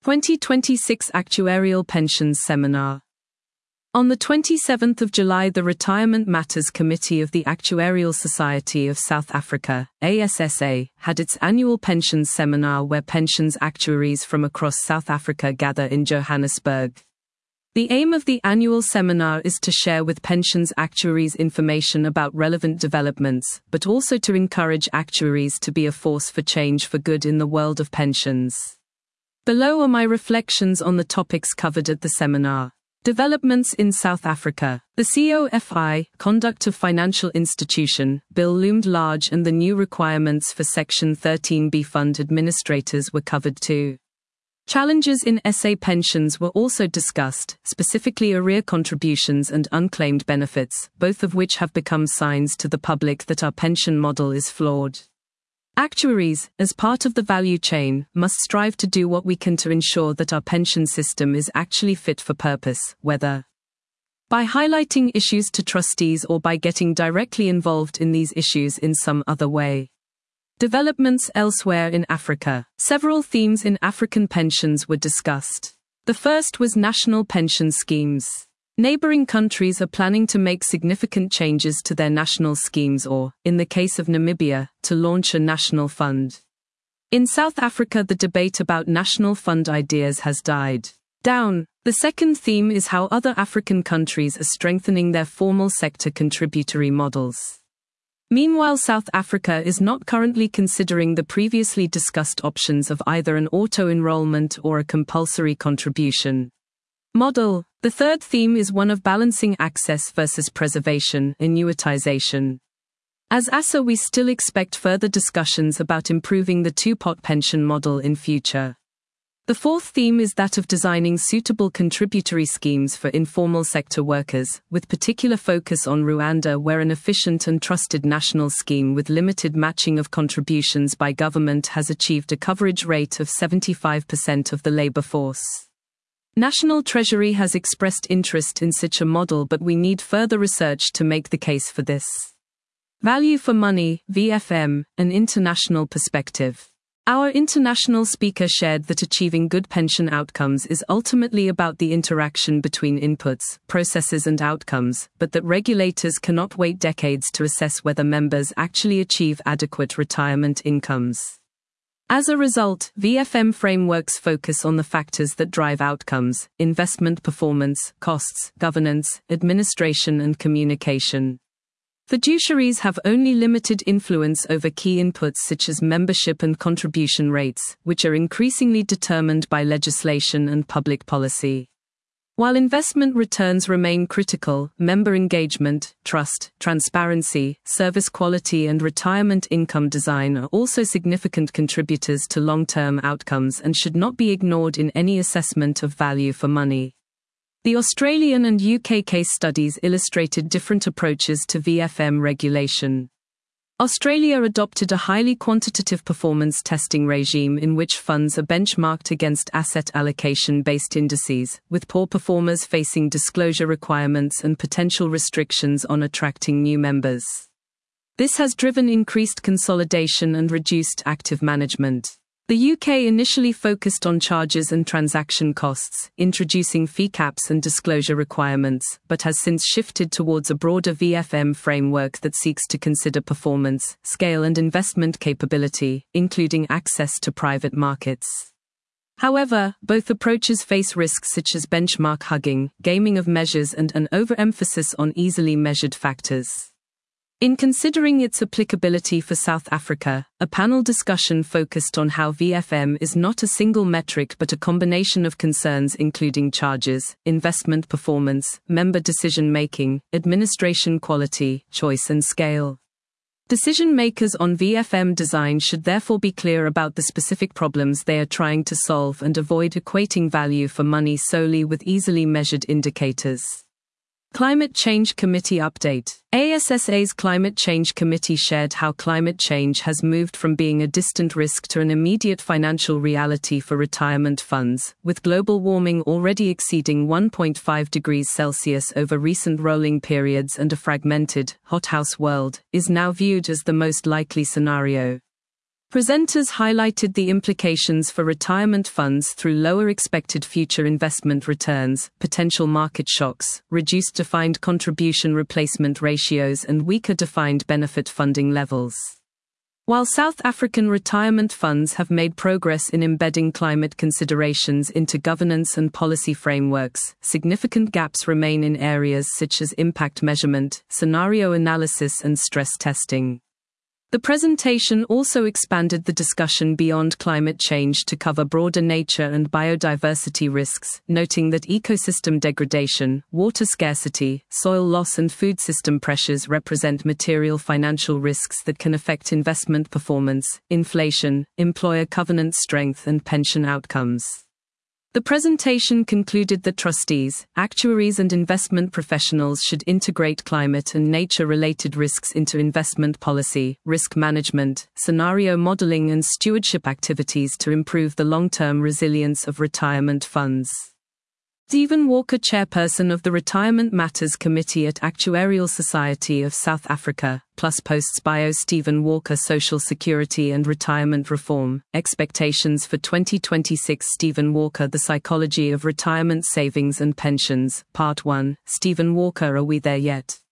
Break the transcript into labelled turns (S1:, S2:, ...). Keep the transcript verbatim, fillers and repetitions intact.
S1: twenty twenty-six Actuarial Pensions Seminar. On the twenty-seventh of July, the Retirement Matters Committee of the Actuarial Society of South Africa, A S S A, had its annual pensions seminar where pensions actuaries from across South Africa gather in Johannesburg. The aim of the annual seminar is to share with pensions actuaries information about relevant developments, but also to encourage actuaries to be a force for change for good in the world of pensions. Below are my reflections on the topics covered at the seminar. Developments in South Africa. The C O F I, Conduct of Financial Institution, bill loomed large, and the new requirements for Section thirteen B fund administrators were covered too. Challenges in S A pensions were also discussed, specifically arrear contributions and unclaimed benefits, both of which have become signs to the public that our pension model is flawed. Actuaries, as part of the value chain, must strive to do what we can to ensure that our pension system is actually fit for purpose, whether by highlighting issues to trustees or by getting directly involved in these issues in some other way. Developments elsewhere in Africa. Several themes in African pensions were discussed. The first was national pension schemes. Neighboring countries are planning to make significant changes to their national schemes or, in the case of Namibia, to launch a national fund. In South Africa, the debate about national fund ideas has died down. The second theme is how other African countries are strengthening their formal sector contributory models. Meanwhile, South Africa is not currently considering the previously discussed options of either an auto-enrollment or a compulsory contribution model. The third theme is one of balancing access versus preservation, annuitization. As A S A, we still expect further discussions about improving the two-pot pension model in future. The fourth theme is that of designing suitable contributory schemes for informal sector workers, with particular focus on Rwanda, where an efficient and trusted national scheme with limited matching of contributions by government has achieved a coverage rate of seventy-five percent of the labor force. National Treasury has expressed interest in such a model, but we need further research to make the case for this. Value for money, V F M, an international perspective. Our international speaker shared that achieving good pension outcomes is ultimately about the interaction between inputs, processes and outcomes, but that regulators cannot wait decades to assess whether members actually achieve adequate retirement incomes. As a result, V F M frameworks focus on the factors that drive outcomes: investment performance, costs, governance, administration and communication. Fiduciaries have only limited influence over key inputs such as membership and contribution rates, which are increasingly determined by legislation and public policy. While investment returns remain critical, member engagement, trust, transparency, service quality and retirement income design are also significant contributors to long-term outcomes and should not be ignored in any assessment of value for money. The Australian and U K case studies illustrated different approaches to V F M regulation. Australia adopted a highly quantitative performance testing regime in which funds are benchmarked against asset allocation-based indices, with poor performers facing disclosure requirements and potential restrictions on attracting new members. This has driven increased consolidation and reduced active management. The U K initially focused on charges and transaction costs, introducing fee caps and disclosure requirements, but has since shifted towards a broader V F M framework that seeks to consider performance, scale and investment capability, including access to private markets. However, both approaches face risks such as benchmark hugging, gaming of measures and an overemphasis on easily measured factors. In considering its applicability for South Africa, a panel discussion focused on how V F M is not a single metric but a combination of concerns including charges, investment performance, member decision-making, administration quality, choice and scale. Decision-makers on V F M design should therefore be clear about the specific problems they are trying to solve and avoid equating value for money solely with easily measured indicators. Climate Change Committee Update. A S S A's Climate Change Committee shared how climate change has moved from being a distant risk to an immediate financial reality for retirement funds, with global warming already exceeding one point five degrees Celsius over recent rolling periods and a fragmented, hothouse world, is now viewed as the most likely scenario. Presenters highlighted the implications for retirement funds through lower expected future investment returns, potential market shocks, reduced defined contribution replacement ratios, and weaker defined benefit funding levels. While South African retirement funds have made progress in embedding climate considerations into governance and policy frameworks, significant gaps remain in areas such as impact measurement, scenario analysis, and stress testing. The presentation also expanded the discussion beyond climate change to cover broader nature and biodiversity risks, noting that ecosystem degradation, water scarcity, soil loss, and food system pressures represent material financial risks that can affect investment performance, inflation, employer covenant strength, and pension outcomes. The presentation concluded that trustees, actuaries, and investment professionals should integrate climate and nature-related risks into investment policy, risk management, scenario modeling, and stewardship activities to improve the long-term resilience of retirement funds. Stephen Walker, chairperson of the Retirement Matters Committee at Actuarial Society of South Africa, plus posts bio Stephen Walker Social Security and Retirement Reform, Expectations for twenty twenty-six. Stephen Walker, The Psychology of Retirement Savings and Pensions, Part one. Stephen Walker, Are We There Yet?